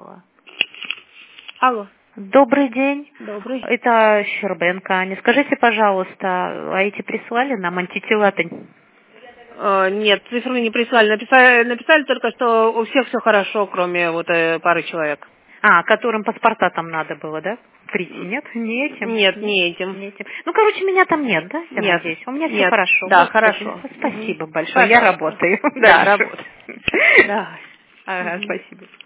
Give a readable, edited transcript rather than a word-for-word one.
Алло. Добрый день. Добрый. Это Щербенко Аня. Скажите, пожалуйста, а эти прислали нам антитела-то? Нет, цифры не прислали. Написали только, что у всех все хорошо, кроме вот пары человек. Которым паспорта там надо было, да? Прийти, нет? Не этим? Нет, не этим. Не этим. Ну, короче, меня там нет, да? Я Нет. надеюсь. У меня все Нет. хорошо. Да, Господи, хорошо. Спасибо большое. Пожалуйста. Я работаю. Да, работаю. Да. Ага, спасибо.